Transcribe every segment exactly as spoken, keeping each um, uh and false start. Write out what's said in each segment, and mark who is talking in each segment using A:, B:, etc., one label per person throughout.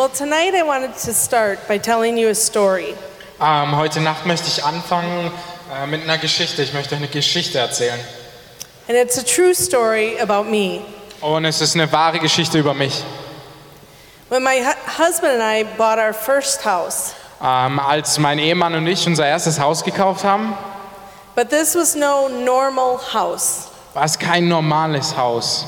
A: Well, tonight I wanted to start by telling you a story.
B: Ähm, heute Nacht möchte ich anfangen äh, mit einer Geschichte. Ich möchte euch eine Geschichte erzählen.
A: And it's a true story about me.
B: Und es ist eine wahre Geschichte über mich.
A: When my hu- husband and I bought our first house,
B: Ähm, als mein Ehemann und ich unser erstes Haus gekauft haben,
A: but this was no normal house.
B: war es kein normales Haus.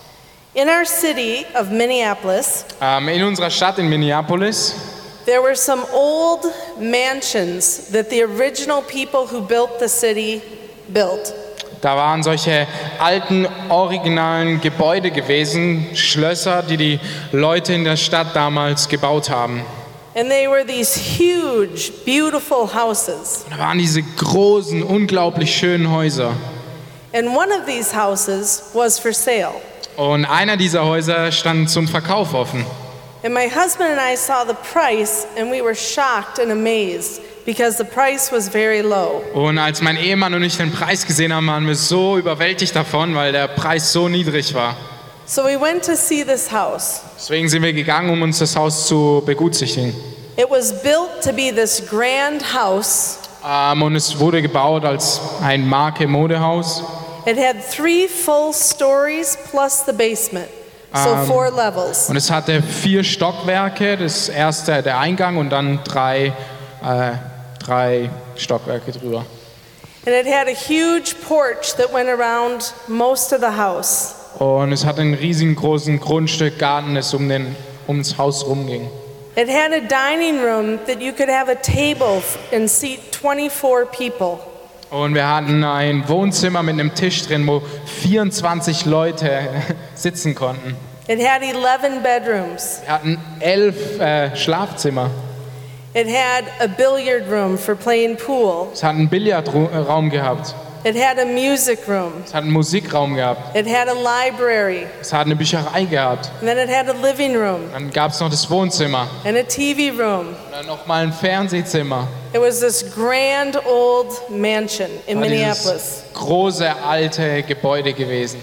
A: In our city of Minneapolis,
B: Ähm, in unserer Stadt in Minneapolis
A: there were some old mansions that the original people who built the city built.
B: Da waren solche alten, originalen Gebäude gewesen, Schlösser, die die Leute in der Stadt damals gebaut haben.
A: And they were these huge, beautiful houses.
B: Da waren diese großen, unglaublich schönen Häuser.
A: And one of these houses was for sale.
B: Und einer dieser Häuser stand zum Verkauf offen.
A: And my husband and I saw the price and we were shocked and amazed because the price was very low.
B: Und als mein Ehemann und ich den Preis gesehen haben, waren wir so überwältigt davon, weil der Preis so niedrig war.
A: So we went to see this house.
B: Deswegen sind wir gegangen, um uns das Haus zu begutachten.
A: It was built to be this grand house.
B: Ähm, und es wurde gebaut als ein Marke-Modehaus.
A: It had three full stories plus the basement. So
B: Um,
A: four levels.
B: Und es hatte vier Stockwerke, das erste der Eingang und dann drei, äh, drei Stockwerke drüber.
A: And it had a huge porch that went around most of the house.
B: Und es hatte einen riesigen großen Grundstück, Garten, das um, den, um das Haus rumging.
A: It had a dining room that you could have a table and seat twenty-four people.
B: Und wir hatten ein Wohnzimmer mit einem Tisch drin, wo vierundzwanzig Leute sitzen konnten.
A: It had eleven bedrooms.
B: Wir hatten elf äh, Schlafzimmer.
A: It had a billiard room for playing pool.
B: Es hat einen Billardraum gehabt.
A: It had a music room.
B: Es hat einen Musikraum gehabt.
A: It had a library.
B: Es hat eine Bücherei gehabt.
A: And then it had a living room
B: Dann gab es noch das Wohnzimmer.
A: and a T V room.
B: Und dann noch mal ein Fernsehzimmer.
A: It was this grand old mansion in
B: War
A: Minneapolis.
B: dieses große, alte Gebäude gewesen.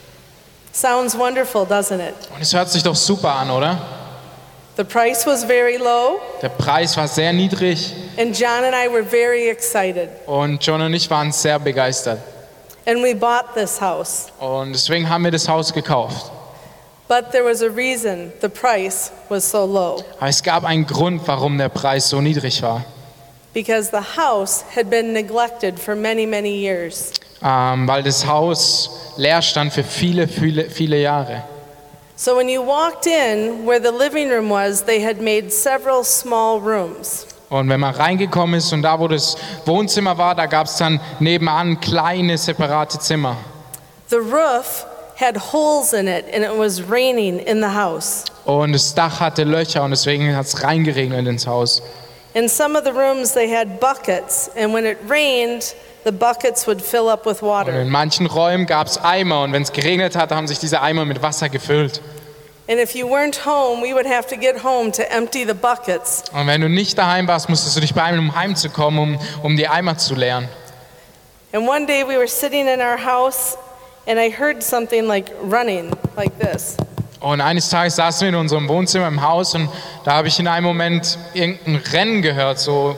A: Sounds wonderful, doesn't it?
B: Und es hört sich doch super an, oder?
A: The price was very low,
B: Der Preis war sehr niedrig
A: and John and I were very excited.
B: und John und ich waren sehr begeistert.
A: And we bought this house.
B: Und deswegen haben wir das Haus gekauft.
A: But there was a reason the price was so low.
B: Aber es gab einen Grund, warum der Preis so niedrig war.
A: Because the house had been neglected for many, many years.
B: Ähm, weil das Haus leer stand für viele, viele, viele Jahre.
A: So when you walked in, where the living room was, they had made several small rooms.
B: Und wenn man reingekommen ist und da, wo das Wohnzimmer war, da gab es dann nebenan kleine, separate Zimmer.
A: The roof had holes in it and it was raining in the house.
B: Und das Dach hatte Löcher und deswegen hat es reingeregnet ins Haus.
A: In some of the rooms they had buckets, and when it rained, the buckets would fill up with
B: Und
A: water.
B: in manchen Räumen gab es Eimer und wenn es geregnet hat, haben sich diese Eimer mit Wasser gefüllt.
A: And if you weren't home, we would have to get home to empty the buckets.
B: Und wenn du nicht daheim warst, musstest du dich beeilen, um heimzukommen, um, um die Eimer zu leeren.
A: And one day we were sitting in our house, and I heard something like running, like this.
B: Und eines Tages saßen wir in unserem Wohnzimmer im Haus und da habe ich in einem Moment irgendein Rennen gehört, so.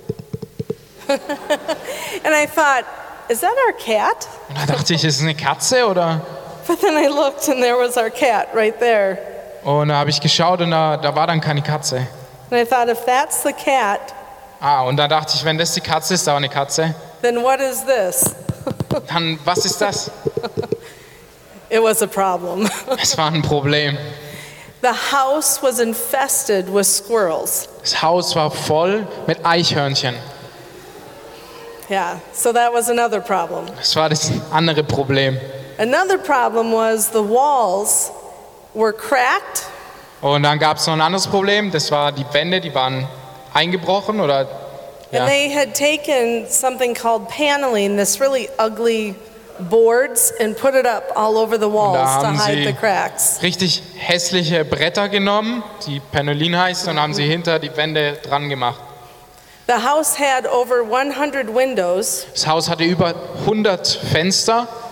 A: And I thought, is that our cat?
B: Und da dachte ich, ist es eine Katze oder?
A: But then I looked, and there was our cat right there.
B: Und da habe ich geschaut und da, da war dann keine Katze.
A: And I thought, if that's the cat,
B: Ah, und da dachte ich, wenn das die Katze ist, da war eine Katze,
A: then what is this?
B: dann was ist das?
A: It was a problem.
B: Es war ein Problem.
A: The house was infested with squirrels.
B: Das Haus war voll mit Eichhörnchen.
A: Yeah, so that was another problem.
B: Das war das andere Problem.
A: Another problem was the walls were cracked
B: Und dann gab es noch ein anderes Problem, das war die Wände, die waren eingebrochen oder ja.
A: and they had taken something called paneling, this really ugly boards, and put it up all over the walls to
B: haben
A: hide
B: sie
A: the cracks.
B: richtig hässliche Bretter genommen, die Panolin heißt, und haben sie hinter die Wände dran gemacht.
A: The house had over one hundred windows,
B: Das Haus hatte über hundert Fenster,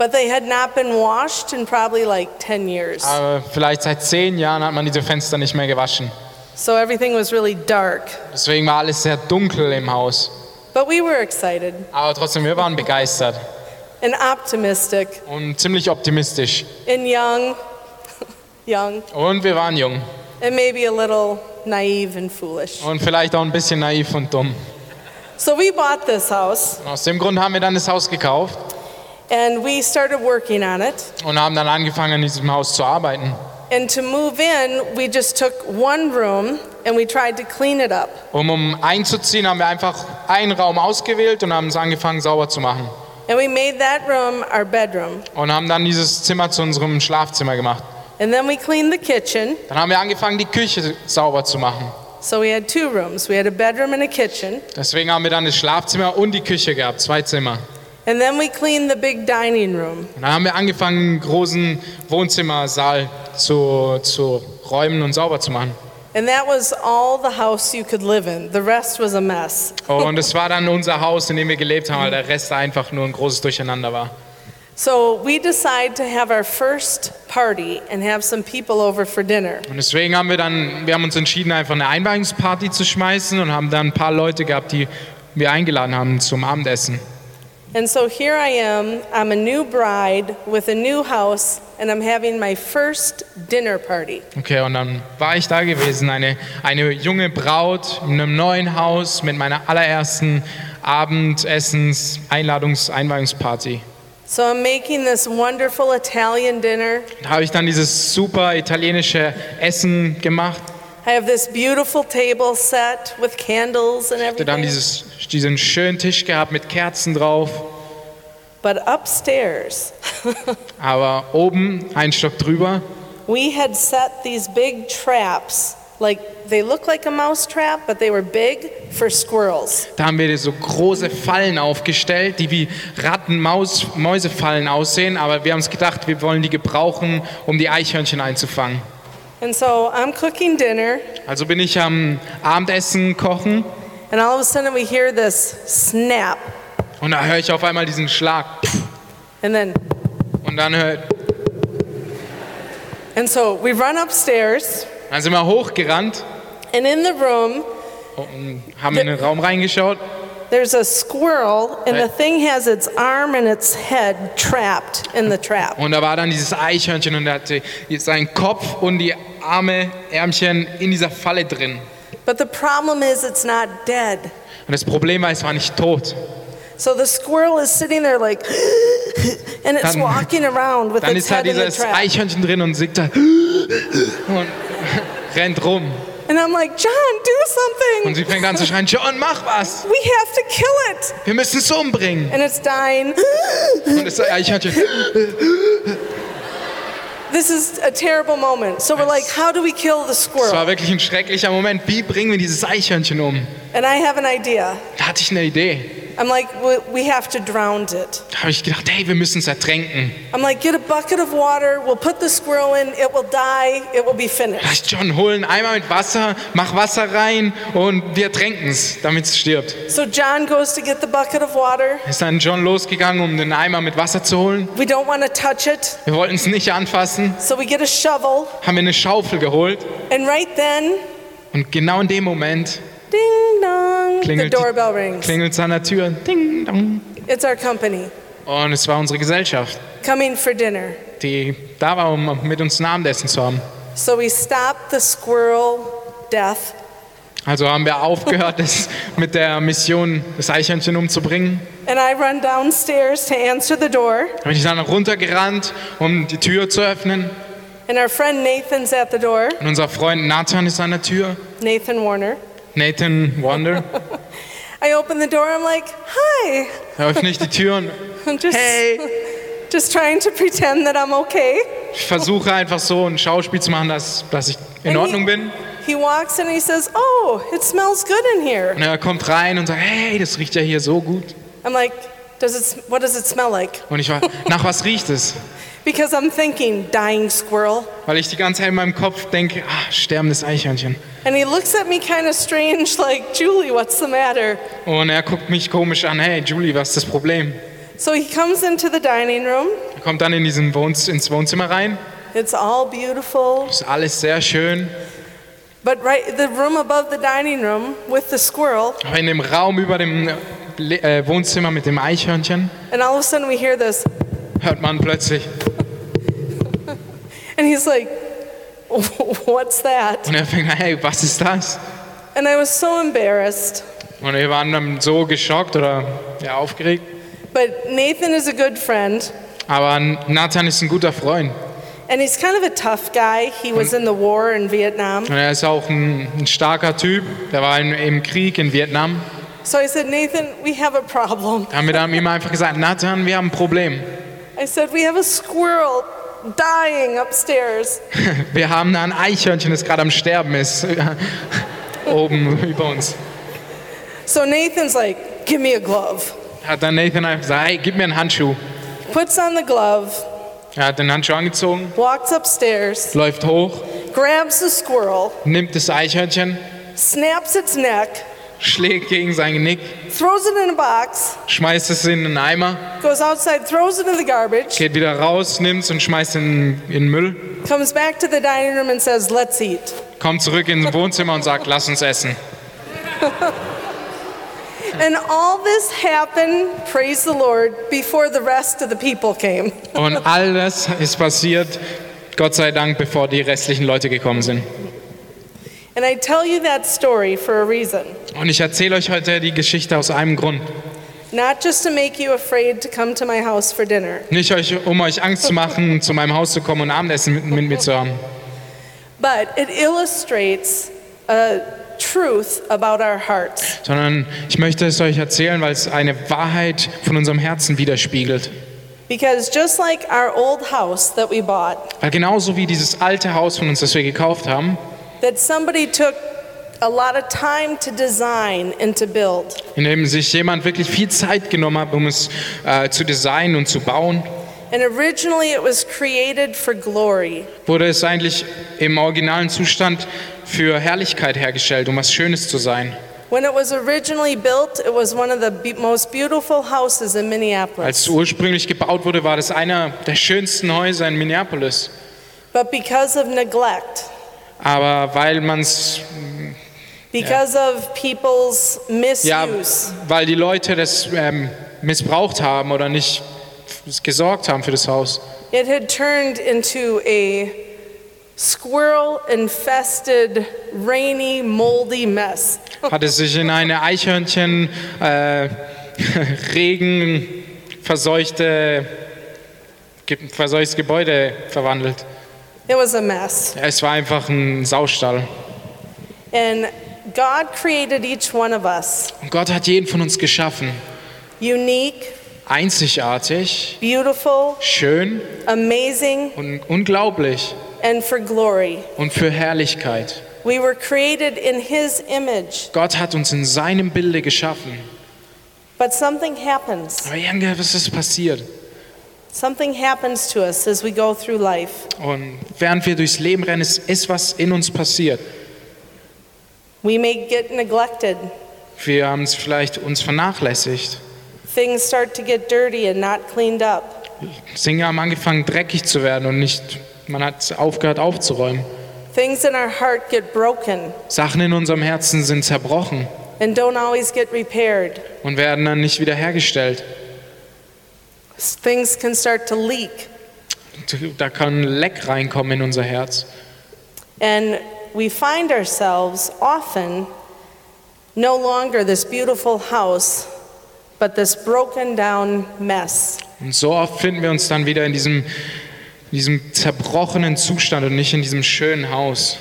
A: but they had not been washed in probably like ten years.
B: Aber vielleicht seit zehn Jahren hat man diese Fenster nicht mehr gewaschen.
A: So everything was really dark.
B: Deswegen war alles sehr dunkel im Haus.
A: But we were excited
B: Aber trotzdem, wir waren begeistert
A: and optimistic
B: und ziemlich optimistisch.
A: and young, young,
B: Und wir waren jung
A: and maybe a little naive and foolish.
B: und vielleicht auch ein bisschen naiv und dumm.
A: So we bought this house
B: Und aus dem Grund haben wir dann das Haus gekauft
A: and we started working on it.
B: und haben dann angefangen, in diesem Haus zu arbeiten.
A: And to move in, we just took one room and we tried to clean it up.
B: Um, um einzuziehen, haben wir einfach einen Raum ausgewählt und haben es angefangen, sauber zu machen.
A: And we made that room our bedroom.
B: Und haben dann dieses Zimmer zu unserem Schlafzimmer gemacht.
A: And then we cleaned the kitchen.
B: Dann haben wir angefangen, die Küche sauber zu machen.
A: So we had two rooms. We had a bedroom and a kitchen.
B: Deswegen haben wir dann das Schlafzimmer und die Küche gehabt, zwei Zimmer.
A: And then we cleaned the big dining room.
B: Und dann haben wir angefangen, einen großen Wohnzimmersaal zu, zu räumen und sauber zu machen.
A: And that was all the house you could live in. The rest was a mess.
B: Und es war dann unser Haus, in dem wir gelebt haben, weil der Rest einfach nur ein großes Durcheinander war.
A: So we decided to have our first party and have some people over for dinner.
B: Und deswegen haben wir dann, wir haben uns entschieden, einfach eine Einweihungsparty zu schmeißen und haben dann ein paar Leute gehabt, die wir eingeladen haben zum Abendessen.
A: And so here I am, I'm a new bride with a new house, and I'm having my first dinner party.
B: Okay, und dann war ich da gewesen, eine, eine junge Braut in einem neuen Haus mit meiner allerersten Abendessens-Einladungs-Einweihungsparty.
A: So I'm making this wonderful Italian dinner.
B: Da habe ich dann dieses super italienische Essen gemacht.
A: I have this beautiful table set with candles and
B: Ich hatte dann
A: everything.
B: dieses, diesen schönen Tisch gehabt mit Kerzen drauf.
A: But upstairs,
B: Aber oben, ein Stock drüber,
A: we had set these big traps. Like, they look like a mouse trap, but they were big for squirrels.
B: da haben wir so große Fallen aufgestellt, die wie Ratten-Mäusefallen aussehen. Aber wir haben uns gedacht, wir wollen die gebrauchen, um die Eichhörnchen einzufangen.
A: And so I'm cooking dinner,
B: Also bin ich am Abendessen kochen
A: and all of a sudden we hear this snap.
B: und da höre ich auf einmal diesen Schlag.
A: And then,
B: Und dann, hör,
A: and so we run upstairs,
B: dann sind wir hochgerannt
A: and in the room,
B: und haben in den Raum reingeschaut.
A: there's a squirrel, and the thing has its arm and its head trapped in the trap.
B: Und da war dann dieses Eichhörnchen und er hatte seinen Kopf und die Arme, Ärmchen in dieser Falle drin.
A: But the problem is it's not dead.
B: Und das Problem war, es war nicht tot.
A: So the squirrel is sitting there like, and it's
B: Dann-
A: walking around with
B: Dann
A: its
B: ist da
A: head in the
B: dieses
A: trap.
B: Eichhörnchen drin und singt da und rennt rum.
A: And I'm like, John, do
B: Und
A: something.
B: sie fängt an zu schreien, John, mach was!
A: We have to kill it.
B: Wir müssen es umbringen.
A: And it's dying.
B: Und das Eichhörnchen,
A: This is a terrible moment. So we're like, how do we kill the
B: es war
A: squirrel?
B: wirklich ein schrecklicher Moment. Wie bringen wir dieses Eichhörnchen um?
A: And I have an idea.
B: Da hatte ich eine Idee.
A: I'm like, we we have to drown it.
B: Da habe ich gedacht, hey, wir müssen es ertränken.
A: I'm like, get a bucket of water. We'll put the squirrel in. It will die. It will be finished.
B: Lass John holen, Eimer mit Wasser, mach Wasser rein und wir ertränken es, damit es stirbt.
A: So John goes to get the bucket of water.
B: Ist dann John losgegangen, um den Eimer mit Wasser zu holen.
A: We don't want to touch it.
B: Wir wollten es nicht anfassen,
A: So we get a shovel.
B: haben wir eine Schaufel geholt
A: And right then,
B: und genau in dem Moment
A: ding dong, the
B: klingelt
A: doorbell rings.
B: es an der Tür. Ding, dong.
A: It's our company
B: Und es war unsere Gesellschaft,
A: coming for dinner.
B: die da war, um mit uns ein Abendessen zu haben.
A: So we stopped the squirrel death.
B: Also haben wir aufgehört, das mit der Mission, das Eichhörnchen umzubringen.
A: And I run downstairs to answer the door.
B: Da bin ich dann runtergerannt, um die Tür zu öffnen.
A: And our friend Nathan's at the door.
B: Und unser Freund Nathan ist an der Tür.
A: Nathan Warner.
B: Nathan Wonder.
A: I open the door. I'm like, hi.
B: Da öffne ich die Tür und
A: I'm just,
B: hey.
A: just trying to pretend that I'm okay.
B: Ich versuche einfach so ein Schauspiel zu machen, dass, dass ich in
A: And
B: Ordnung
A: he,
B: bin.
A: he walks in and he says, oh, it smells good in here.
B: Und er kommt rein und sagt, hey, das riecht ja hier so gut.
A: I'm like, does it, what does it smell like?
B: Und ich war, nach was riecht es?
A: Because I'm thinking, dying squirrel.
B: Weil ich die ganze Zeit in meinem Kopf denke, ah, sterbendes Eichhörnchen.
A: And he looks at me kind of strange, like, Julie, what's the matter?
B: Und er guckt mich komisch an, hey, Julie, was ist das Problem?
A: So he comes into the dining room.
B: Er kommt dann in diesen Wohnz- ins Wohnzimmer rein.
A: It's all beautiful.
B: Ist alles sehr schön.
A: But right, the room above the dining room with the squirrel,
B: Aber in dem Raum über dem Le- äh, Wohnzimmer mit dem Eichhörnchen
A: and all of a sudden we hear this,
B: hört man plötzlich.
A: and he's like, what's that?
B: Und er fängt an, hey, was ist das?
A: And I was so embarrassed.
B: Und wir waren dann so geschockt oder ja, aufgeregt.
A: But Nathan is a good friend,
B: Aber Nathan ist ein guter Freund.
A: and he's kind of a tough guy. He was in the war in Vietnam.
B: Und er ist auch ein, ein starker Typ. Der war in, im Krieg in Vietnam.
A: So I said, Nathan, we have a problem.
B: Da haben wir dann ihm einfach gesagt, Nathan, wir haben ein Problem.
A: I said, we have a squirrel dying upstairs.
B: Wir haben da ein Eichhörnchen, das gerade am Sterben ist. Oben über uns.
A: So Nathan's like, give me a glove.
B: Hat dann Nathan einfach gesagt, hey, gib mir einen Handschuh.
A: Puts on the glove,
B: Er hat den Handschuh angezogen,
A: walks upstairs,
B: läuft hoch,
A: grabs the squirrel,
B: nimmt das Eichhörnchen,
A: snaps its neck,
B: schlägt gegen sein Genick,
A: throws it in a box,
B: schmeißt es in einen Eimer,
A: goes outside, throws it in the garbage,
B: geht wieder raus, nimmt es und schmeißt es in, in den Müll,
A: comes back to the dining room and says, let's eat.
B: kommt zurück ins Wohnzimmer und sagt, lass uns essen.
A: And all this happened, praise the Lord, before the rest of the people came.
B: Und all das ist passiert, Gott sei Dank, bevor die restlichen Leute gekommen sind.
A: And I tell you that story for a reason.
B: Und ich erzähle euch heute die Geschichte aus einem Grund.
A: Not just to make you afraid to come to my house for dinner,
B: Nicht euch, um euch Angst zu machen, zu meinem Haus zu kommen und Abendessen mit, mit mir zu haben.
A: but it illustrates a truth about our hearts.
B: Sondern ich möchte es euch erzählen, weil es eine Wahrheit von unserem Herzen widerspiegelt.
A: Because just like our old house that we bought,
B: Weil genauso wie dieses alte Haus von uns, das wir gekauft haben,
A: that somebody took a lot of time to design and to build.
B: in dem sich jemand wirklich viel Zeit genommen hat, um es äh, zu designen und zu bauen,
A: And originally it was created for glory.
B: wurde es eigentlich im originalen Zustand für Herrlichkeit hergestellt, um was Schönes zu sein.
A: When it was originally built, it was one of the be- most beautiful houses in
B: Als
A: Minneapolis.
B: es ursprünglich gebaut wurde, war das einer der schönsten Häuser in Minneapolis.
A: But because of neglect,
B: Aber weil man es,
A: because of people's
B: ja,
A: misuse,
B: weil die Leute das ähm, missbraucht haben oder nicht gesorgt haben für das Haus,
A: it had turned into a squirrel infested, rainy, moldy mess.
B: hat es sich in eine Eichhörnchen, äh, Regen verseuchte, ge- verseuchtes Gebäude verwandelt.
A: It was a mess.
B: Es war einfach ein Saustall.
A: And God created each one of us
B: Und Gott hat jeden von uns geschaffen.
A: unique,
B: Einzigartig,
A: beautiful,
B: schön
A: amazing,
B: und unglaublich
A: and for glory.
B: und für Herrlichkeit.
A: We were created in His image,
B: Gott hat uns in seinem Bilde geschaffen.
A: but something happens.
B: Aber irgendwas ist passiert.
A: Something happens to us as we go through life.
B: Und während wir durchs Leben rennen, ist, ist was in uns passiert.
A: We may get neglected.
B: Wir haben es vielleicht uns vernachlässigt.
A: Things start to get dirty and not cleaned up.
B: Dinge haben angefangen dreckig zu werden und nicht, man hat aufgehört aufzuräumen.
A: Things in our heart get broken
B: Sachen in unserem Herzen sind zerbrochen
A: and don't always get repaired.
B: und werden dann nicht wiederhergestellt.
A: Things can start to leak.
B: Da kann ein Leck reinkommen in unser Herz.
A: And we find ourselves often no longer this beautiful house, but this broken down mess.
B: Und so oft finden wir uns dann wieder in diesem, in diesem zerbrochenen Zustand und nicht in diesem schönen Haus.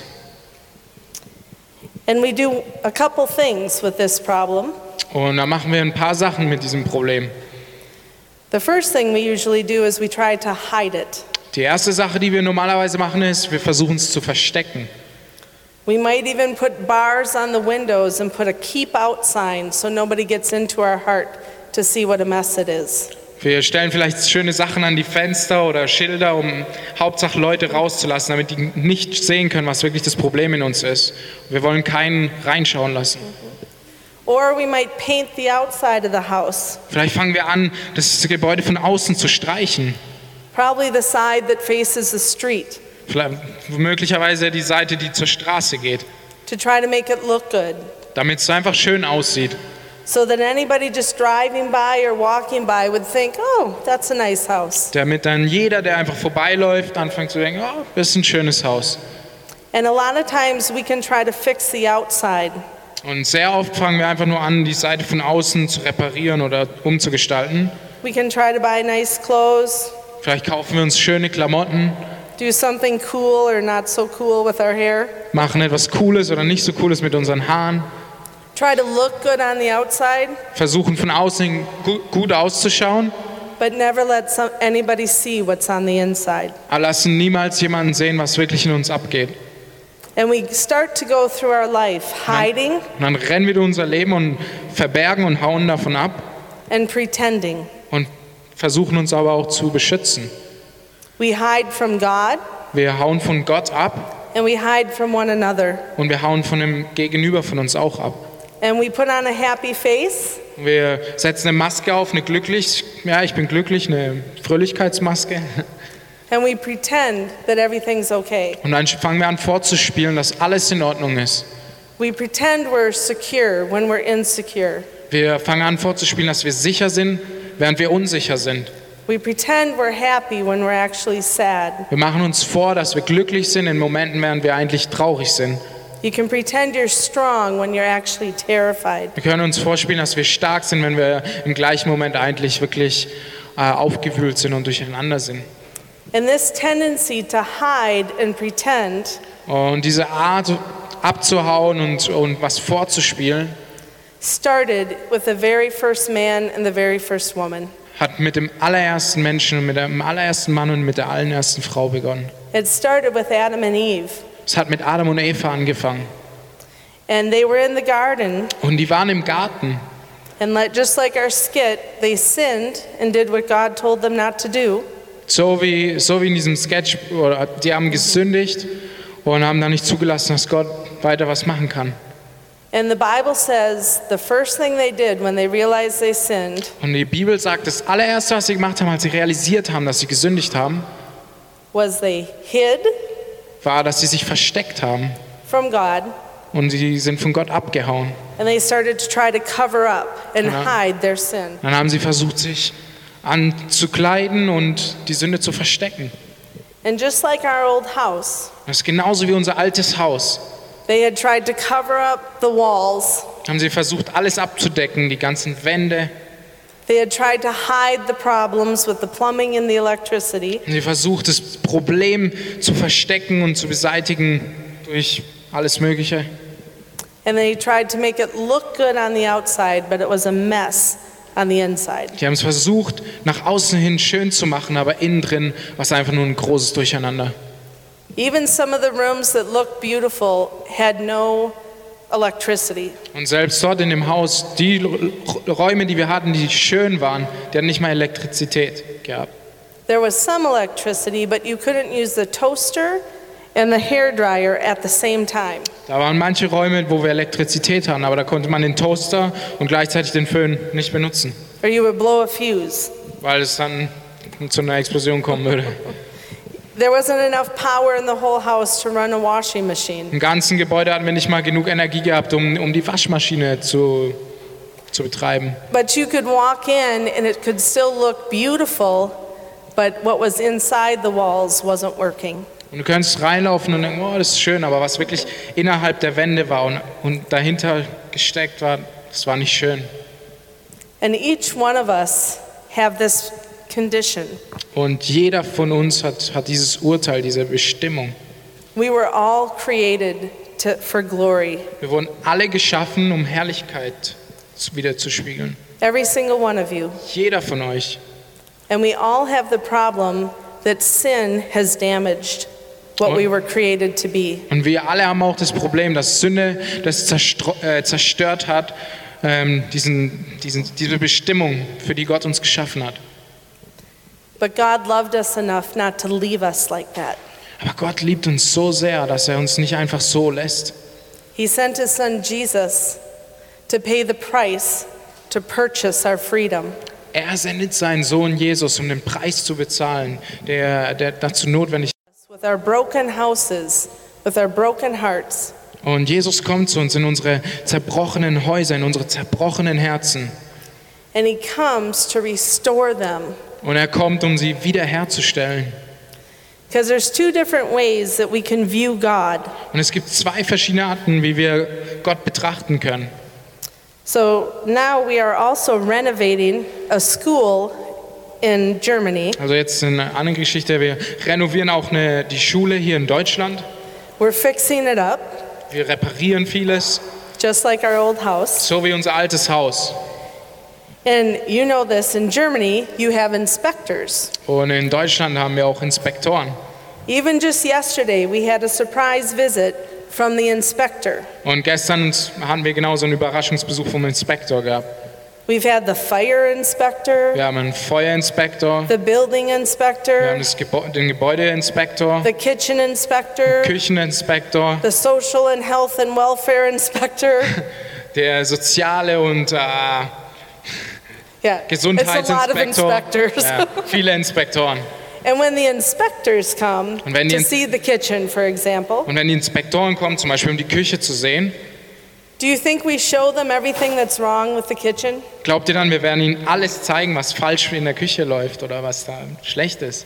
A: And we do a couple things with this problem.
B: Und da machen wir ein paar Sachen mit diesem Problem.
A: The first thing we usually do is we try to hide it.
B: Die erste Sache, die wir normalerweise machen, ist, wir versuchen es zu verstecken.
A: We might even put bars on the windows and put a keep out sign so nobody gets into our heart to see what a mess it is.
B: Wir stellen vielleicht schöne Sachen an die Fenster oder Schilder, um Hauptsache Leute rauszulassen, damit die nicht sehen können, was wirklich das Problem in uns ist. Wir wollen keinen reinschauen lassen.
A: Or we might paint the outside of the house.
B: Vielleicht fangen wir an, das Gebäude von außen zu streichen.
A: Probably the side that faces the street,
B: Vielleicht, möglicherweise die Seite, die zur Straße geht,
A: to try to make it look good,
B: damit es einfach schön aussieht.
A: so that anybody just driving by or walking by would think, oh, that's a nice house.
B: Damit dann jeder, der einfach vorbeiläuft, anfängt zu denken, oh, das ist ein schönes Haus.
A: And a lot of times we can try to fix the outside,
B: Und sehr oft fangen wir einfach nur an, die Seite von außen zu reparieren oder umzugestalten.
A: we can try to buy nice clothes,
B: Vielleicht kaufen wir uns schöne Klamotten,
A: do something cool or not so cool with our hair,
B: machen etwas Cooles oder nicht so Cooles mit unseren Haaren,
A: try to look good on the outside,
B: versuchen von außen gu- gut auszuschauen,
A: but never let some, anybody see what's on the inside.
B: aber lassen niemals jemanden sehen, was wirklich in uns abgeht.
A: And we start to go through our life hiding
B: Und dann rennen wir durch unser Leben und verbergen und hauen davon ab
A: and pretending.
B: und versuchen uns aber auch zu beschützen.
A: We hide from God
B: Wir hauen von Gott ab
A: and we hide from one another.
B: und wir hauen von dem Gegenüber von uns auch ab.
A: And we put on a happy face
B: Wir setzen eine Maske auf, eine glücklich, ja, ich bin glücklich, eine Fröhlichkeitsmaske.
A: and we pretend that everything's okay.
B: Und dann fangen wir an vorzuspielen, dass alles in Ordnung ist.
A: We pretend we're secure when we're insecure.
B: Wir fangen an vorzuspielen, dass wir sicher sind, während wir unsicher sind.
A: We pretend we're happy when we're actually sad.
B: Wir machen uns vor, dass wir glücklich sind in Momenten, während wir eigentlich traurig sind.
A: You can pretend you're strong when you're actually terrified.
B: Wir können uns vorspielen, dass wir stark sind, wenn wir im gleichen Moment eigentlich wirklich äh, aufgewühlt sind und durcheinander sind.
A: And this tendency to hide and pretend
B: Und diese Art abzuhauen und, und was vorzuspielen,
A: started with the very first man and the very first woman.
B: hat mit dem allerersten Menschen und mit dem allerersten Mann und mit der allerersten Frau begonnen.
A: It started with Adam and Eve.
B: Es hat mit Adam und Eva angefangen.
A: And they were in the garden,
B: Und die waren im Garten.
A: and like, just like our skit, they sinned and did what God told them not to do.
B: So wie, so wie in diesem Sketch, oder die haben gesündigt und haben dann nicht zugelassen, dass Gott weiter was machen kann.
A: And the Bible says the first thing they did when they realized they sinned
B: Und die Bibel sagt, das allererste, was sie gemacht haben, als sie realisiert haben, dass sie gesündigt haben,
A: was they hid
B: war, dass sie sich versteckt haben.
A: from God,
B: Und sie sind von Gott abgehauen.
A: and they started to try to cover up and
B: Ja.
A: hide their sin.
B: Dann haben sie versucht, sich anzukleiden und die Sünde zu verstecken.
A: And just like our old house,
B: Das ist genauso wie unser altes Haus.
A: they had tried to cover up the walls.
B: Haben sie versucht, alles abzudecken, die ganzen Wände.
A: They had tried to hide the problems with the plumbing and the electricity.
B: Haben sie versucht, das Problem zu verstecken und zu beseitigen durch alles Mögliche.
A: And they tried to make it look good on the outside, but it was a mess on the inside.
B: Die haben es versucht, nach außen hin schön zu machen, aber innen drin war es einfach nur ein großes Durcheinander.
A: Even some of the rooms that looked beautiful had no electricity.
B: Und selbst dort in dem Haus, die Räume, die wir hatten, die schön waren, die hatten nicht mal Elektrizität gehabt.
A: There was some electricity, but you couldn't use the toaster and the hairdryer at the same time.
B: Da waren manche Räume, wo wir Elektrizität hatten, aber da konnte man den Toaster und gleichzeitig den Föhn nicht benutzen,
A: Or you would blow a fuse.
B: weil es dann zu einer Explosion kommen würde.
A: There wasn't enough power in the whole house to run a washing machine.
B: Im ganzen Gebäude hatten wir nicht mal genug Energie gehabt, um, um die Waschmaschine zu, zu betreiben.
A: But you could walk in and it could still look beautiful, but what was inside the walls wasn't working.
B: Und du könntest reinlaufen und denken, oh, das ist schön, aber was wirklich innerhalb der Wände war und, und dahinter gesteckt war, das war nicht schön.
A: And each one of us have this condition.
B: Und jeder von uns hat, hat dieses Urteil, diese Bestimmung.
A: We were all created to, for glory.
B: Wir wurden alle geschaffen, um Herrlichkeit zu- wieder zu spiegeln.
A: Every single one of you.
B: Jeder von euch.
A: And we all have the problem that sin has damaged what we were created to be.
B: Und wir alle haben auch das Problem, dass Sünde das zerstro- äh, zerstört hat, ähm, diesen, diesen, diese Bestimmung, für die Gott uns geschaffen hat.
A: But God loved us enough not to leave us like that.
B: Aber Gott liebt uns so sehr, dass er uns nicht einfach so lässt.
A: He sent his son Jesus to pay the price to purchase our freedom.
B: Er sendet seinen Sohn Jesus, um den Preis zu bezahlen, der, der dazu notwendig ist.
A: With our broken houses, with our broken hearts.
B: Und Jesus kommt zu uns in unsere zerbrochenen Häuser, in unsere zerbrochenen Herzen.
A: And he comes to restore them.
B: Und er kommt, um sie wiederherzustellen.
A: Because there's two different ways that we can view God.
B: Und es gibt zwei verschiedene Arten, wie wir Gott betrachten können.
A: So now we are also renovating a school in Germany.
B: Also jetzt eine andere Geschichte, wir renovieren auch eine, die Schule hier in Deutschland.
A: We're fixing it up,
B: Wir reparieren vieles,
A: just like our old house.
B: so wie unser altes Haus.
A: And you know this, in Germany, you have inspectors.
B: Und in Deutschland haben wir auch Inspektoren.
A: Even just yesterday, we had a surprise visit from the inspector.
B: Und gestern hatten wir genauso einen Überraschungsbesuch vom Inspektor gehabt.
A: We've had the fire inspector,
B: Wir haben einen Feuerinspektor,
A: the building
B: wir haben
A: inspector,
B: das Gebä den Gebäudeinspektor,
A: the kitchen inspector,
B: Kücheninspektor,
A: the social and health and welfare inspector.
B: der soziale und äh,
A: Yeah, it's a lot of
B: Gesundheitsinspektor.
A: inspectors.
B: Ja, viele Inspektoren.
A: And when the inspectors come
B: Und wenn die
A: to
B: Ins-
A: see the kitchen, for example,
B: Und wenn die Inspektoren kommen, zum Beispiel um die Küche zu sehen,
A: do you think we show them everything that's wrong with the kitchen?
B: glaubt ihr dann, wir werden ihnen alles zeigen, was falsch in der Küche läuft oder was da schlecht ist?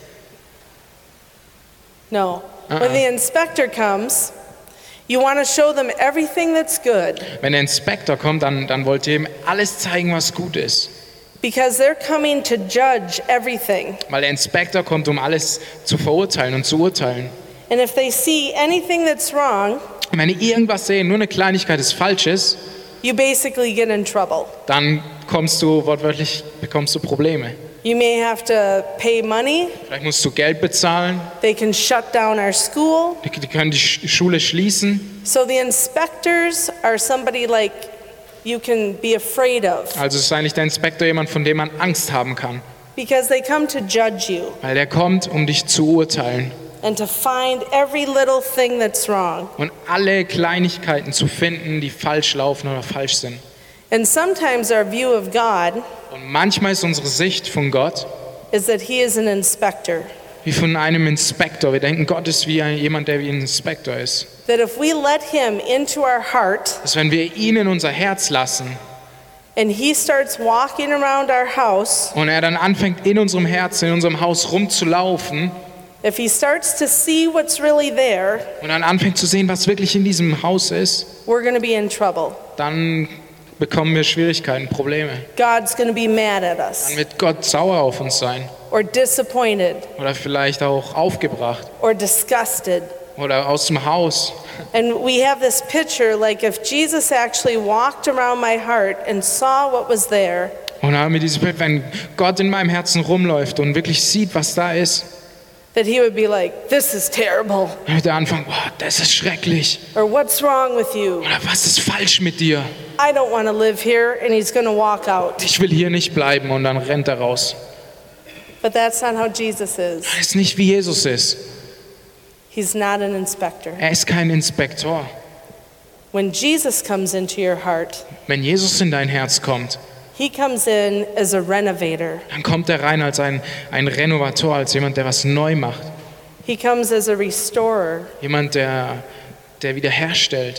A: No.
B: Uh-uh.
A: When the inspector comes, you want to show them everything that's good
B: Wenn der Inspektor kommt, dann, dann wollt ihr ihm alles zeigen, was gut ist.
A: because they're coming to judge everything.
B: Weil der Inspektor kommt, um alles zu verurteilen und zu urteilen.
A: And if they see anything that's wrong,
B: Und wenn die irgendwas sehen, nur eine Kleinigkeit ist falsch ist,
A: you basically get in trouble.
B: dann kommst du wortwörtlich, bekommst du Probleme.
A: You may have to pay money.
B: Vielleicht musst du Geld bezahlen,
A: They can shut down our school.
B: die, die können die Sch- Schule schließen.
A: So the inspectors are somebody like you can be afraid of
B: Also ist eigentlich der Inspektor jemand, von dem man Angst haben kann.
A: because they come to judge you
B: Weil der kommt, um dich zu urteilen
A: and to find every little thing that's wrong.
B: und alle Kleinigkeiten zu finden, die falsch laufen oder falsch sind.
A: And sometimes our view of God
B: Und manchmal ist unsere Sicht von Gott
A: is that he is an inspector.
B: wie von einem Inspektor. Wir denken, Gott ist wie ein, jemand, der wie ein Inspektor ist.
A: That if we let him into our heart
B: Dass wenn wir ihn in unser Herz lassen
A: and he starts walking around our house,
B: und er dann anfängt, in unserem Herzen, in unserem Haus rumzulaufen
A: if he starts to see what's really there,
B: und dann anfängt zu sehen, was wirklich in diesem Haus ist,
A: we're going to be in trouble.
B: dann bekommen wir Schwierigkeiten, Probleme.
A: God's going to be mad at us
B: Dann wird Gott sauer auf uns sein
A: or disappointed
B: oder vielleicht auch aufgebracht
A: or disgusted.
B: oder aus dem Haus.
A: And we have this picture like if Jesus actually walked around my heart and saw what was there,
B: Und dann haben wir dieses Bild, wenn Gott in meinem Herzen rumläuft und wirklich sieht, was da ist,
A: that he would be like, this is terrible,
B: dann wird er anfangen, wow, das ist schrecklich.
A: or what's wrong with you?
B: Oder was ist falsch mit dir?
A: I don't want to live here, and he's going to walk out.
B: Ich will hier nicht bleiben und dann rennt er raus.
A: But that's not how Jesus is.
B: Das ist nicht, wie Jesus ist.
A: He's not an inspector.
B: Er ist kein Inspektor.
A: When Jesus comes into your heart,
B: Wenn Jesus in dein Herz kommt,
A: he comes in as a renovator.
B: dann kommt er rein als ein, ein Renovator, als jemand, der was neu macht.
A: He comes as a restorer.
B: Jemand, der, der wiederherstellt.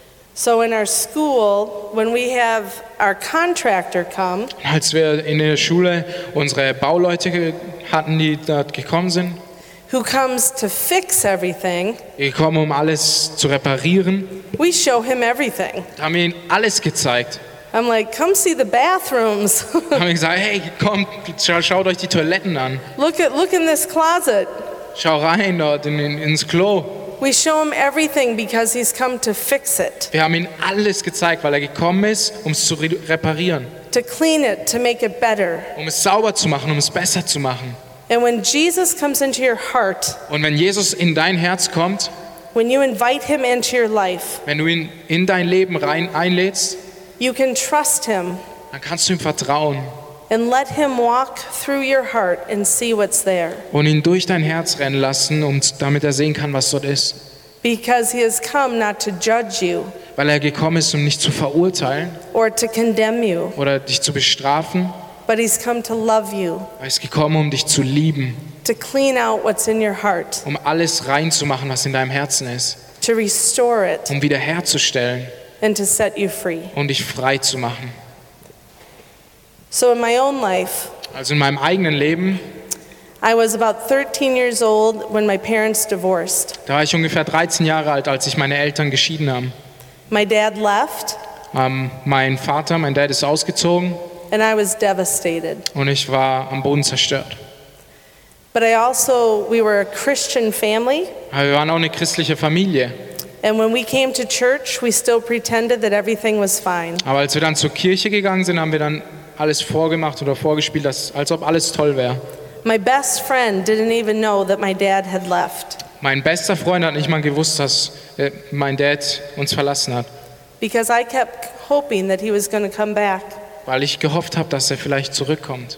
A: So in our school, when we have our contractor come,
B: Als wir in der Schule unsere Bauleute ge- hatten, die dort gekommen sind,
A: who comes to fix everything,
B: die kommen, um alles zu reparieren,
A: we show him everything.
B: da haben wir ihnen alles gezeigt.
A: I'm like, come see the bathrooms.
B: Da haben wir gesagt, hey, kommt, schau, schaut euch die Toiletten an.
A: look at look in this closet.
B: Schau rein dort in, in, ins Klo.
A: We show him everything because he's come to fix it,
B: Wir haben ihnen alles gezeigt, weil er gekommen ist, um es zu re- reparieren,
A: to clean it, to make it better.
B: um es sauber zu machen, um es besser zu machen.
A: And when Jesus comes into your heart,
B: Und wenn Jesus in dein Herz kommt,
A: when you invite him into your life,
B: wenn du ihn in dein Leben rein einlädst,
A: you can trust him
B: dann kannst du ihm vertrauen
A: and let him walk through your heart and see what's there.
B: und ihn durch dein Herz rennen lassen, um, damit er sehen kann, was dort ist.
A: Because he has come not to judge you
B: Weil er gekommen ist, um dich zu verurteilen
A: or to condemn you,
B: oder dich zu bestrafen,
A: but he's come to love you,
B: Er ist gekommen, um dich zu lieben,
A: to clean out what's in your heart,
B: um alles reinzumachen, was in deinem Herzen ist,
A: to restore it,
B: um wiederherzustellen
A: and to set you free.
B: und dich frei zu machen.
A: So in my own life,
B: Also in meinem eigenen Leben,
A: I was about thirteen years old when my parents divorced.
B: da war ich ungefähr dreizehn Jahre alt, als sich meine Eltern geschieden haben.
A: My dad left,
B: Ähm, mein Vater, mein Dad ist ausgezogen
A: and I was devastated.
B: und ich war am Boden zerstört.
A: But I also, we were a Christian family,
B: Aber wir waren auch eine christliche Familie.
A: and when we came to church, we still pretended that everything was fine.
B: Aber als wir dann zur Kirche gegangen sind, haben wir dann alles vorgemacht oder vorgespielt, dass, als ob alles toll wäre.
A: My best friend didn't even know that my dad had left
B: Mein bester Freund hat nicht mal gewusst, dass äh, mein Dad uns verlassen hat,
A: because I kept hoping that he was going to come back.
B: weil ich gehofft habe, dass er vielleicht zurückkommt.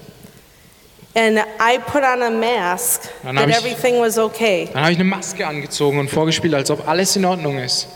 A: And I put on a mask
B: Dann
A: that
B: habe ich-
A: everything was okay.
B: Dann habe ich eine Maske angezogen und vorgespielt, als ob alles in Ordnung ist.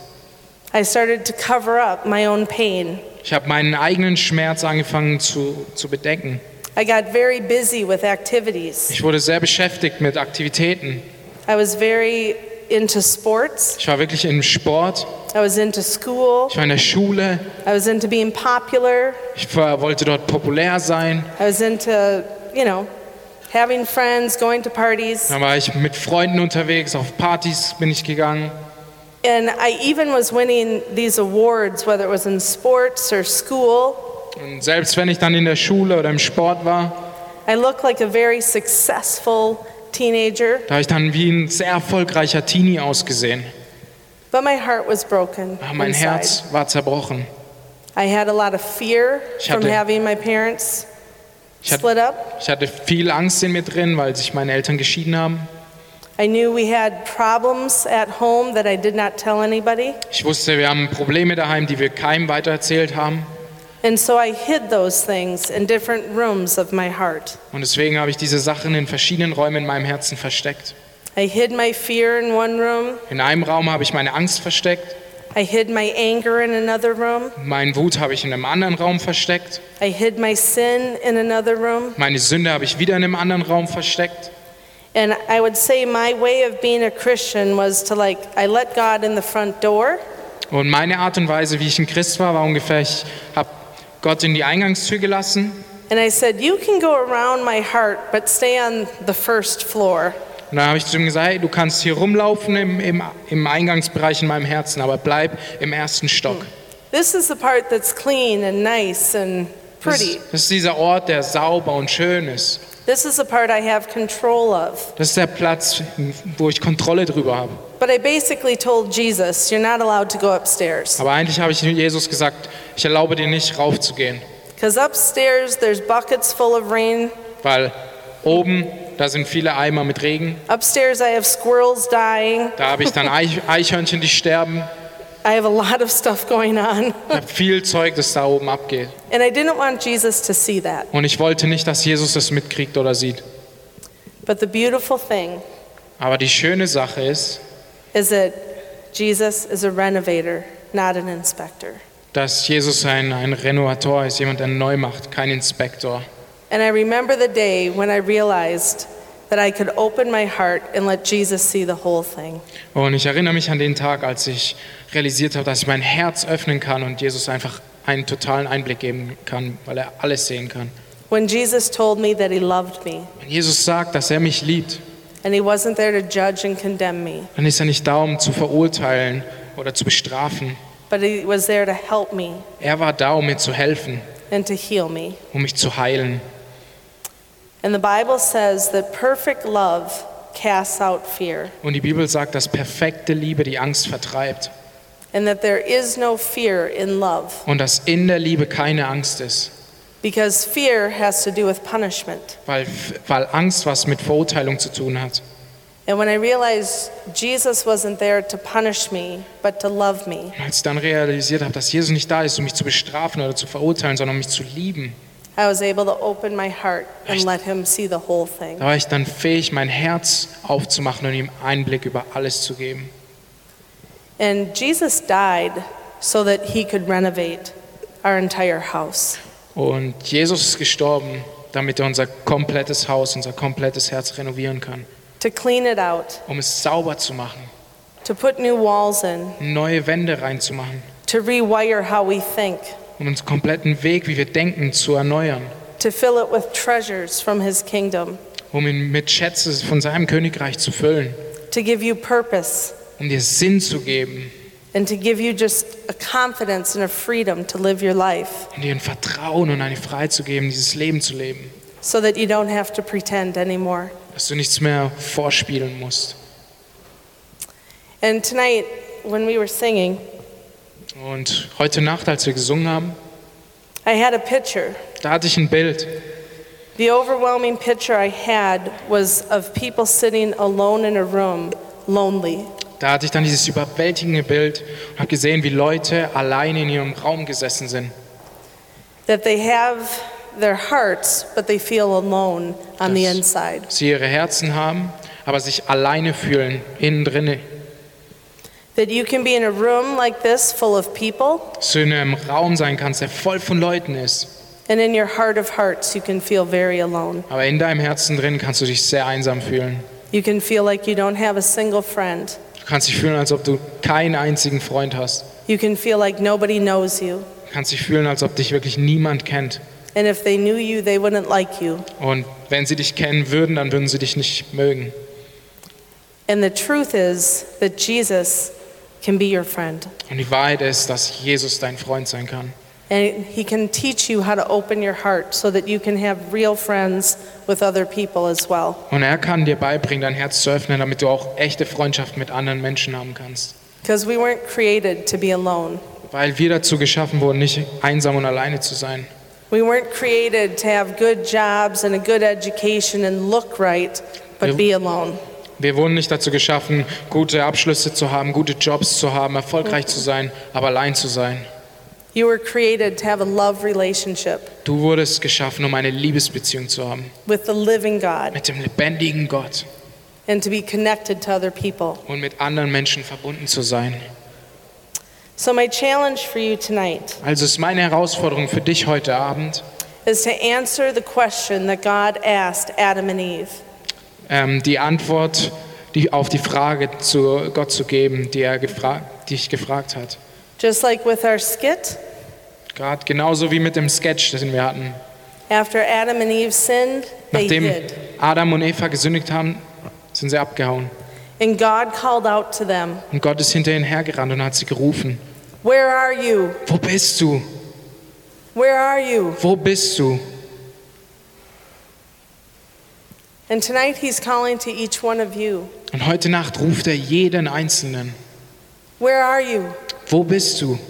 A: I started to cover up my own pain.
B: Ich habe meinen eigenen Schmerz angefangen zu, zu bedecken.
A: I got very busy with activities.
B: Ich wurde sehr beschäftigt mit Aktivitäten.
A: I was very into sports.
B: Ich war wirklich im Sport,
A: I was into school.
B: ich war in der Schule,
A: I was into being popular.
B: ich war, wollte dort populär sein.
A: I was into, you know, having friends, going to parties.
B: Dann war ich mit Freunden unterwegs, auf Partys bin ich gegangen.
A: And I even was winning these awards, whether it was in sports or school.
B: Und selbst wenn ich dann in der Schule oder im Sport war,
A: I looked like a very successful teenager,
B: da habe ich dann wie ein sehr erfolgreicher Teenie ausgesehen.
A: but my heart was broken
B: Aber mein
A: inside.
B: Herz war zerbrochen.
A: I had a lot of fear
B: Ich
A: from
B: hatte-
A: having my parents
B: Ich hatte,
A: split up.
B: ich hatte viel Angst in mir drin, weil sich meine Eltern geschieden haben.
A: I knew we had problems at home that I did not tell anybody.
B: Ich wusste, wir haben Probleme daheim, die wir keinem weitererzählt haben.
A: And so I hid those things in different rooms of my heart.
B: Und deswegen habe ich diese Sachen in verschiedenen Räumen in meinem Herzen versteckt.
A: I hid my fear in one room.
B: In einem Raum habe ich meine Angst versteckt.
A: I hid my anger in another room.
B: Meinen Wut habe ich in einem anderen Raum versteckt.
A: I hid my sin in another room.
B: Meine Sünde habe ich wieder in einem anderen Raum versteckt.
A: And I would say my way of being a Christian was to like, I let God in the front door.
B: Und meine Art und Weise, wie ich ein Christ war, war ungefähr, ich habe Gott in die Eingangstür gelassen.
A: And I said, you can go around my heart, but stay on the first floor.
B: Und dann habe ich zu ihm gesagt, hey, du kannst hier rumlaufen im, im, im Eingangsbereich in meinem Herzen, aber bleib im ersten Stock.
A: This is the part that's clean and nice and
B: Das,
A: pretty.
B: das ist dieser Ort, der sauber und schön ist.
A: This is the part I have control of.
B: Das ist der Platz, wo ich Kontrolle drüber habe.
A: But I basically told Jesus, you're not allowed to go upstairs.
B: Aber eigentlich habe ich Jesus gesagt, ich erlaube dir nicht raufzugehen,
A: Because upstairs there's buckets full of rain.
B: weil oben, da sind viele Eimer mit Regen.
A: Upstairs I have squirrels dying.
B: Da habe ich dann Eich, Eichhörnchen, die sterben.
A: I have a lot of stuff going on.
B: Ich habe viel Zeug, das da oben abgeht.
A: And I didn't want Jesus to see that.
B: Und ich wollte nicht, dass Jesus das mitkriegt oder sieht.
A: But the beautiful thing
B: Aber die schöne Sache ist,
A: is that Jesus is a renovator, not an inspector.
B: dass Jesus ein, ein Renovator ist, jemand, der neu macht, kein Inspektor.
A: And I remember the day when I realized that I could open my heart and let Jesus see the whole thing.
B: Und ich erinnere mich an den Tag, als ich realisiert habe, dass ich mein Herz öffnen kann und Jesus einfach einen totalen Einblick geben kann, weil er alles sehen kann.
A: When Jesus told me that he loved me
B: Wenn Jesus sagt, dass er mich liebt,
A: and he wasn't there to judge and condemn me,
B: dann ist er nicht da, um zu verurteilen oder zu bestrafen.
A: but he was there to help me
B: Er war da, um mir zu helfen,
A: and to heal me.
B: um mich zu heilen.
A: And the Bible says that perfect love casts out fear,
B: Und die Bibel sagt, dass perfekte Liebe die Angst vertreibt
A: and that there is no fear in love,
B: und dass in der Liebe keine Angst ist,
A: because fear has to do with punishment.
B: weil, weil Angst was mit Verurteilung zu tun hat.
A: And when I realized Jesus wasn't there to punish me, but to love me,
B: Als ich dann realisiert habe, dass Jesus nicht da ist, um mich zu bestrafen oder zu verurteilen, sondern um mich zu lieben,
A: I was able to open my heart and let him see the whole thing.
B: da war ich dann fähig, mein Herz aufzumachen und ihm Einblick über alles zu geben.
A: And Jesus died so that he could renovate our entire house.
B: Und Jesus ist gestorben, damit er unser komplettes Haus, unser komplettes Herz renovieren kann,
A: to clean it out,
B: um es sauber zu machen,
A: to put new walls in,
B: neue Wände reinzumachen,
A: to rewire how we think,
B: um unseren kompletten Weg, wie wir denken, zu erneuern,
A: to fill it with treasures from his kingdom,
B: um ihn mit Schätzen von seinem Königreich zu füllen,
A: to give you purpose,
B: um dir Sinn zu geben
A: and to give you just a confidence and a freedom to live your life
B: und dir ein Vertrauen und eine Freiheit zu geben, dieses Leben zu leben,
A: so that you don't have to pretend anymore.
B: dass du nichts mehr vorspielen musst.
A: And tonight, when we were singing,
B: Und heute Nacht, als wir gesungen haben,
A: I had a picture.
B: da hatte ich ein Bild.
A: The overwhelming picture I had was of people sitting alone in a room, lonely.
B: Da hatte ich dann dieses überwältigende Bild und habe gesehen, wie Leute alleine in ihrem Raum gesessen sind.
A: That they have their hearts, but they feel alone on the
B: Das-
A: inside.
B: Sie ihre Herzen haben, aber sich alleine fühlen, innen drinne.
A: That you can be in a room like this full of people,
B: Dass du in einem Raum sein kannst, der voll von Leuten ist.
A: and in your heart of hearts, you can feel very alone.
B: Aber in deinem Herzen drin kannst du dich sehr einsam fühlen.
A: You can feel like you don't have a single friend.
B: Du kannst dich fühlen, als ob du keinen einzigen Freund hast.
A: You can feel like nobody knows you.
B: Du kannst dich fühlen, als ob dich wirklich niemand kennt.
A: And if they knew you, they wouldn't like you.
B: Und wenn sie dich kennen würden, dann würden sie dich nicht mögen.
A: And the truth is that Jesus can be your friend.
B: Und die Wahrheit ist, dass Jesus dein Freund sein kann.
A: And he can teach you how to open your heart so that you can have real friends with other people as well.
B: Und er kann dir beibringen, dein Herz zu öffnen, damit du auch echte Freundschaft mit anderen Menschen haben kannst.
A: Because we weren't created to be alone.
B: Weil wir dazu geschaffen wurden, nicht einsam und alleine zu sein.
A: We weren't created to have good jobs and a good education and look right, but be alone.
B: Wir wurden nicht dazu geschaffen, gute Abschlüsse zu haben, gute Jobs zu haben, erfolgreich zu sein, aber allein zu sein.
A: You were created to have a love relationship
B: Du wurdest geschaffen, um eine Liebesbeziehung zu haben
A: with the living God
B: mit dem lebendigen Gott
A: and to be connected to other people.
B: und mit anderen Menschen verbunden zu sein.
A: So my challenge for you tonight
B: Also ist meine Herausforderung für dich heute Abend,
A: is to answer the question that God asked Adam and Eve.
B: ähm, die Antwort die, auf die Frage zu Gott zu geben, die er gefra- die dich gefragt hat.
A: Just like with our skit,
B: Gerade genauso wie mit dem Sketch, den wir hatten.
A: after Adam and Eve sinned, they
B: Nachdem
A: hid.
B: Adam und Eva gesündigt haben, sind sie abgehauen.
A: And God called out to them,
B: Und Gott ist hinter ihnen hergerannt und hat sie gerufen.
A: "Where are you?
B: Wo bist du?
A: Where are you?"
B: Wo bist du?
A: And tonight he's calling to each one of you.
B: Und heute Nacht ruft er jeden Einzelnen.
A: Where are you?
B: Wo bist du?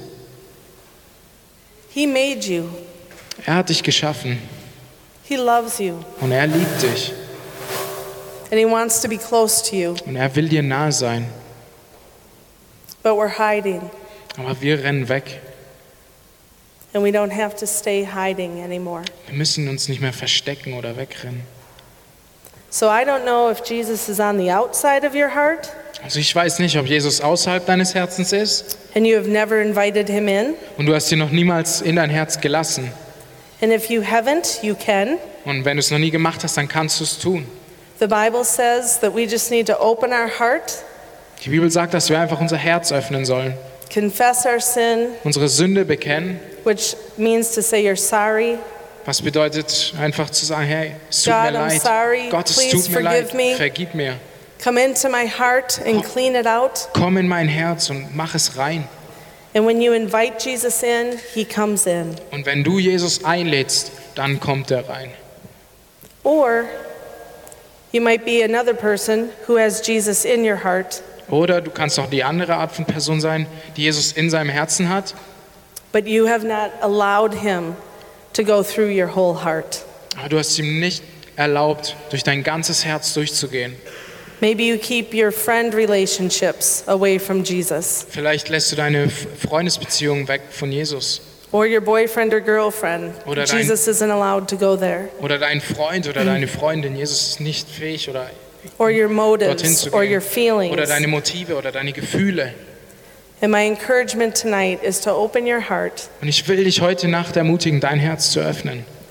A: He made you.
B: Er hat dich geschaffen
A: He loves you.
B: und er liebt dich
A: And he wants to be close to you.
B: und er will dir nahe sein.
A: But we're hiding.
B: Aber wir rennen weg.
A: And we don't have to stay hiding anymore.
B: Wir müssen uns nicht mehr verstecken oder wegrennen.
A: So I don't know if Jesus is on the outside of your heart
B: Also ich weiß nicht, ob Jesus außerhalb deines Herzens ist
A: and you have never invited him in.
B: und du hast ihn noch niemals in dein Herz gelassen.
A: And if you haven't, you can.
B: Und wenn du es noch nie gemacht hast, dann kannst du es tun.
A: The Bible says that we just need to open our heart,
B: Die Bibel sagt, dass wir einfach unser Herz öffnen sollen,
A: confess our sin,
B: unsere Sünde bekennen,
A: which means to say you're sorry.
B: was bedeutet einfach zu sagen, hey, es tut
A: God,
B: mir
A: I'm
B: leid,
A: sorry.
B: Gott, es
A: Please
B: tut mir leid,
A: forgive me.
B: vergib mir.
A: Come into my heart and clean it out.
B: Komm in mein Herz und mach es rein.
A: And when you invite Jesus in, he comes in.
B: Und wenn du Jesus einlädst, dann kommt er rein.
A: Or you might be another person who has Jesus in your heart,
B: Oder du kannst auch die andere Art von Person sein, die Jesus in seinem Herzen hat,
A: but you have not allowed him to go through your whole heart.
B: aber du hast ihm nicht erlaubt, durch dein ganzes Herz durchzugehen.
A: Maybe you keep your friend relationships away from Jesus,
B: Vielleicht lässt du deine F- Freundesbeziehung weg von Jesus.
A: or your boyfriend or girlfriend.
B: Oder dein-
A: Jesus isn't allowed to go there.
B: Oder dein Freund oder deine Freundin. Jesus ist nicht fähig, oder
A: Or your
B: dorthin
A: motives
B: zu
A: or your
B: gehen.
A: feelings.
B: Oder deine Motive oder deine Gefühle.
A: And my encouragement tonight is to open your heart
B: Und ich will dich heute Nacht ermutigen, dein Herz zu öffnen.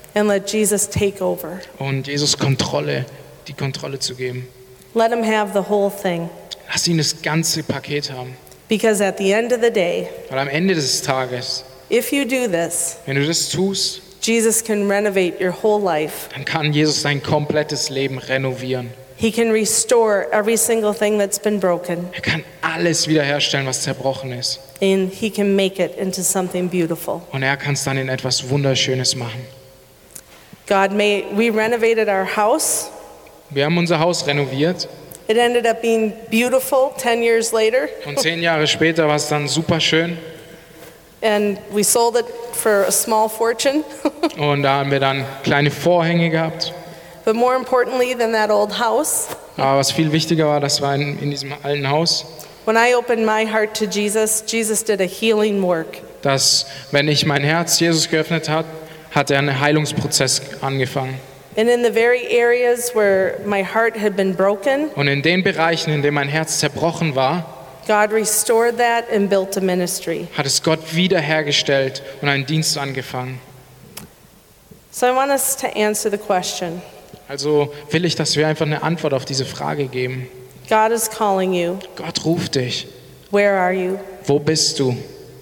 A: and let Jesus take over.
B: und Jesus Kontrolle, die Kontrolle zu geben.
A: Let him have the whole thing.
B: Lass ihn das ganze Paket haben.
A: Because at the end of the day,
B: Weil am Ende des Tages,
A: if you do this,
B: wenn du das tust,
A: Jesus can renovate your whole life.
B: dann kann Jesus dein komplettes Leben renovieren.
A: He can restore every single thing that's been broken,
B: Er kann alles wiederherstellen, was zerbrochen ist.
A: and he can make it into something beautiful.
B: Und er kann es dann in etwas Wunderschönes machen.
A: God made, we renovated our house.
B: Wir haben unser Haus renoviert
A: It ended up being beautiful ten years later,
B: und zehn Jahre später war es dann super schön.
A: and we sold it for a small fortune.
B: Und da haben wir dann kleine Vorhänge gehabt.
A: But more importantly than that old house,
B: Aber was viel wichtiger war, das war in, in diesem alten Haus,
A: when I opened my heart to Jesus, Jesus did a healing work.
B: dass wenn ich mein Herz Jesus geöffnet hat, hat er einen Heilungsprozess angefangen.
A: And in the very areas where my heart had been broken,
B: Und in den Bereichen, in denen mein Herz zerbrochen war,
A: God restored that and built a ministry.
B: hat es Gott wiederhergestellt und einen Dienst angefangen.
A: So I want us to answer the question.
B: Also will ich, dass wir einfach eine Antwort auf diese Frage geben.
A: God is calling you.
B: Gott ruft dich.
A: Where are you?
B: Wo bist du?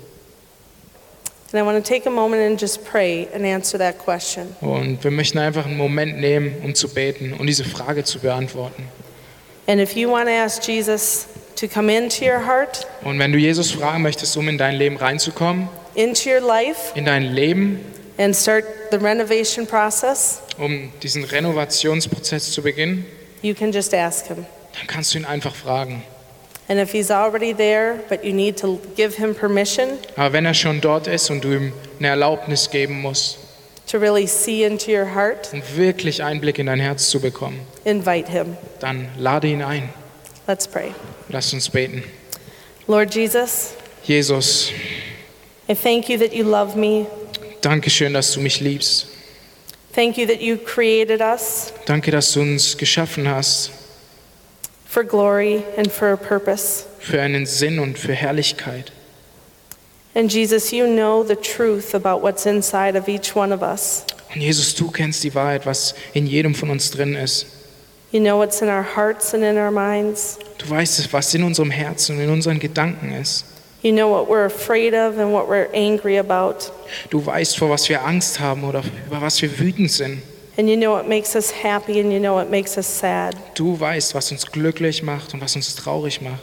A: And I want to take a moment and just pray and answer that question.
B: Und wir möchten einfach einen Moment nehmen, um zu beten und diese Frage zu beantworten.
A: And if you want to ask Jesus to come into your heart,
B: Und wenn du Jesus fragen möchtest, um in dein Leben reinzukommen,
A: into your life,
B: in dein Leben,
A: and start the renovation process,
B: um diesen Renovationsprozess zu beginnen,
A: you can just ask him.
B: dann kannst du ihn einfach fragen.
A: And if he's already there, but you need to give him permission
B: Aber wenn er schon dort ist und du ihm eine Erlaubnis geben musst,
A: to really see into your heart,
B: um wirklich Einblick in dein Herz zu bekommen,
A: invite him.
B: dann lade ihn ein.
A: Let's pray.
B: Lass uns beten.
A: Lord Jesus,
B: Jesus,
A: I thank you that you love me.
B: danke schön, dass du mich liebst.
A: Thank you that you created us
B: Danke, dass du uns geschaffen hast
A: for glory and for a purpose.
B: für einen Sinn und für Herrlichkeit.
A: And Jesus, you know the truth about what's inside of each one of us.
B: Und Jesus, du kennst die Wahrheit, was in jedem von uns drin ist.
A: You know what's in our hearts and in our minds.
B: Du weißt, was in unserem Herzen und in unseren Gedanken ist.
A: You know what we're afraid of and what we're angry about.
B: Du weißt, vor was wir Angst haben oder über was wir wütend sind.
A: And you know what makes us happy and you know what makes us sad.
B: Du weißt, was uns glücklich macht und was uns traurig macht.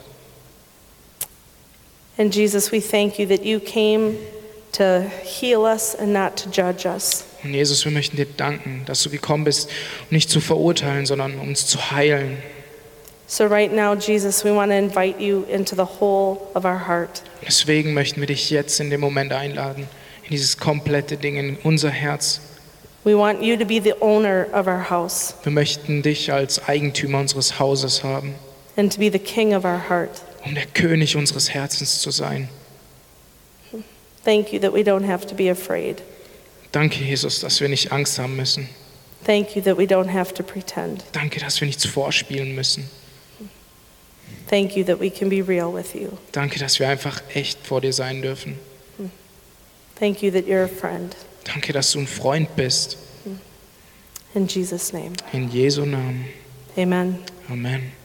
A: And Jesus, we thank you that you came to heal us and not to judge us.
B: Und Jesus, wir möchten dir danken, dass du gekommen bist, um nicht zu verurteilen, sondern um uns zu heilen.
A: So right now, Jesus, we want to invite you into the whole of our heart.
B: Deswegen möchten wir dich jetzt in dem Moment einladen, in dieses komplette Ding, in unser Herz.
A: We want you to be the owner of our house
B: Wir möchten dich als Eigentümer unseres Hauses haben,
A: and to be the king of our heart.
B: um der König unseres Herzens zu sein.
A: Thank you that we don't have to be afraid.
B: Danke, Jesus, dass wir nicht Angst haben müssen.
A: Thank you that we don't have to pretend.
B: Danke, dass wir nichts vorspielen müssen.
A: Thank you that we can be real with you.
B: Danke, dass wir einfach echt vor dir sein dürfen.
A: Thank you that you're a friend.
B: Danke, dass du ein Freund bist.
A: In Jesus' name,
B: In Jesu Namen.
A: amen.
B: Amen.